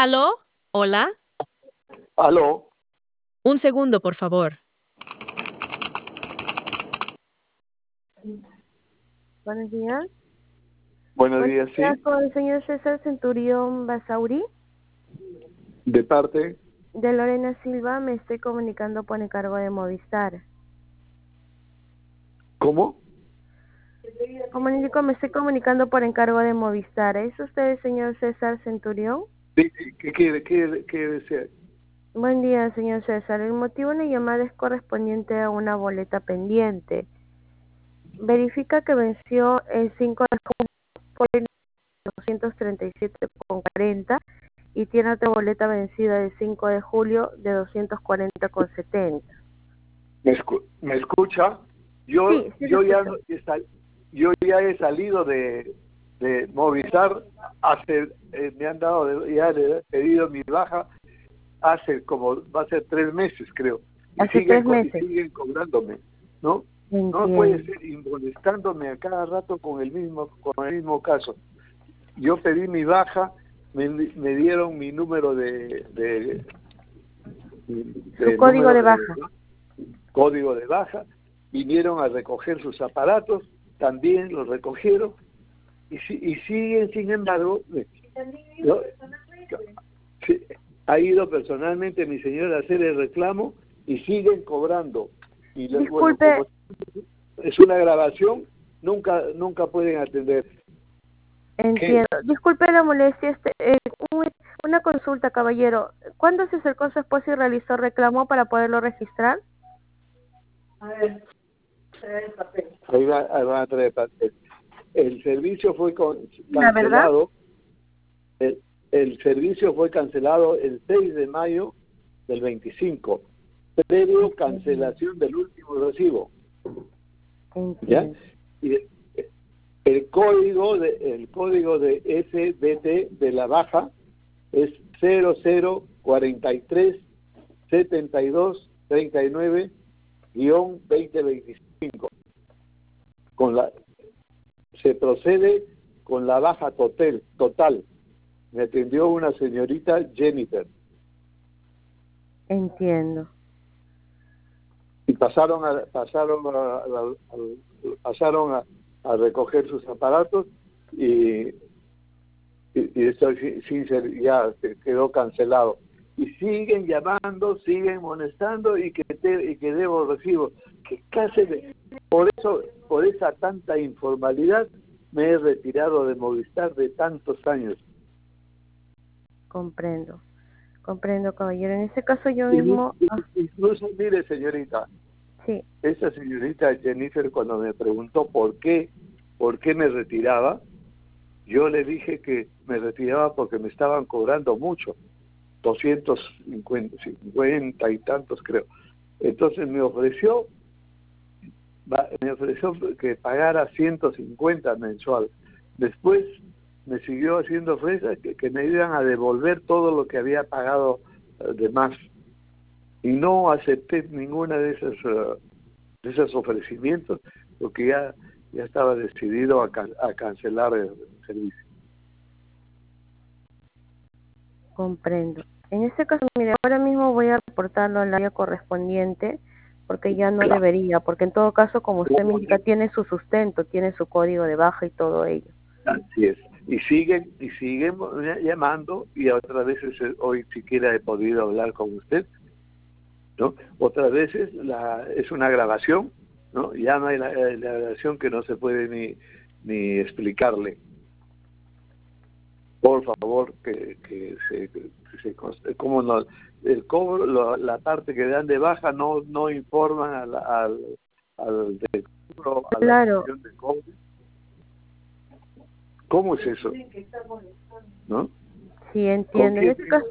¿Aló? ¿Hola? Aló, Un segundo, por favor. Buenos días. buenos días, sí. Con el señor César Centurión Basauri, De parte, de Lorena Silva, me estoy comunicando por encargo de Movistar. ¿cómo? Como le indico, me estoy comunicando por encargo de Movistar. ¿Es usted el señor César Centurión? Sí, sí, ¿qué quiere? ¿Qué desea? Buen día, señor César. El motivo de la llamada es correspondiente a una boleta pendiente. Verifica que venció el 5 de junio por el 237,40 y tiene otra boleta vencida el 5 de julio de 240,70. ¿Me escucha? Yo, Sí, sí lo yo ya escucho. no yo ya he salido de Movistar hace, me han dado, ya le he pedido mi baja hace como, va a ser 3 meses creo, y Hace 3 y meses. siguen cobrándome, ¿no? No puede Entiendo. ser molestándome a cada rato con el mismo caso. Yo pedí mi baja, me dieron mi número Su de código número de de baja. código de baja, vinieron a recoger sus aparatos, también los recogieron y siguen, sin embargo, ¿no? Sí, ha ido personalmente mi señora a hacer el reclamo y siguen cobrando. Y bueno, Disculpe, como es una grabación, nunca pueden atender. ¿Qué? entiendo. Disculpe la molestia. Una consulta, caballero. ¿Cuándo se acercó su esposo y realizó reclamo para poderlo registrar? Ahí van a traer papel. El servicio fue ¿La verdad? cancelado. El servicio fue cancelado el 6 de mayo del 25, previo cancelación del último recibo. ¿Ya? Entiendo. Y el código de SBT de la baja es 0043-7239-2025. Se procede con la baja total. Me atendió una señorita Jennifer Entiendo. y pasaron a recoger sus aparatos y esto ya quedó cancelado. Y siguen llamando, siguen molestando y que debo recibo. ¿Qué clase de...? Por esa tanta informalidad me he retirado de Movistar de tantos años. Comprendo. Comprendo, caballero. En este caso yo mismo... Incluso, mire, señorita, sí. esa señorita Jennifer, cuando me preguntó por qué me retiraba, yo le dije que me retiraba porque me estaban cobrando mucho, 250 y tantos creo. Entonces me ofreció que pagara 150 mensual. Después me siguió haciendo ofrenda que me iban a devolver todo lo que había pagado de más. Y no acepté ninguna de esos ofrecimientos porque ya estaba decidido a cancelar el servicio. Comprendo. En este caso, mire, ahora mismo voy a reportarlo al área correspondiente porque ya no Claro. debería, porque en todo caso, como usted me indica, tiene su sustento, tiene su código de baja y todo ello. Así es. Y siguen llamando y otras veces hoy siquiera he podido hablar con usted, ¿no? Otras veces es una grabación, ¿no? Llama la grabación que no se puede ni explicarle. Por favor, que se como no, el cobro, la parte que dan de baja no informan al del cobro, a la Claro. sección de cobro. ¿Cómo es eso? ¿No? Sí, entiendo.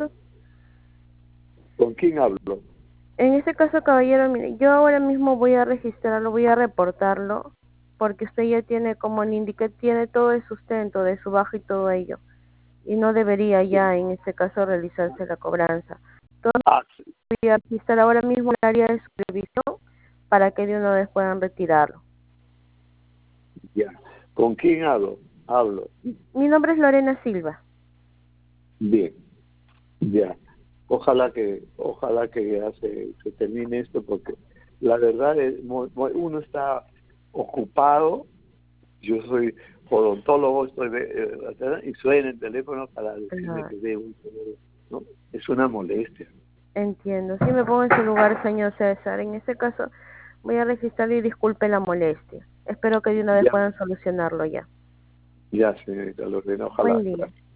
¿Con quién hablo? En este caso, caballero, mire, yo ahora mismo voy a registrarlo, voy a reportarlo, porque usted ya tiene, como le indiqué, tiene todo el sustento de su baja y todo ello, y no debería ya, en este caso, realizarse la cobranza. Entonces, voy a registrar ahora mismo el área de supervisión para que de una vez puedan retirarlo. Ya. ¿Con quién hablo? Mi nombre es Lorena Silva. Bien. Ya, ojalá que ya se termine esto, porque la verdad es, uno está ocupado. Yo soy odontólogo, y suena el teléfono para decirme Ajá. que debo, ¿no? Es una molestia. Entiendo. Sí me pongo en su lugar, señor César. En este caso voy a registrarle y disculpe la molestia. Espero que de una vez Ya, puedan solucionarlo ya. ya, señorita Lorena, ojalá. Buen día. Gracias.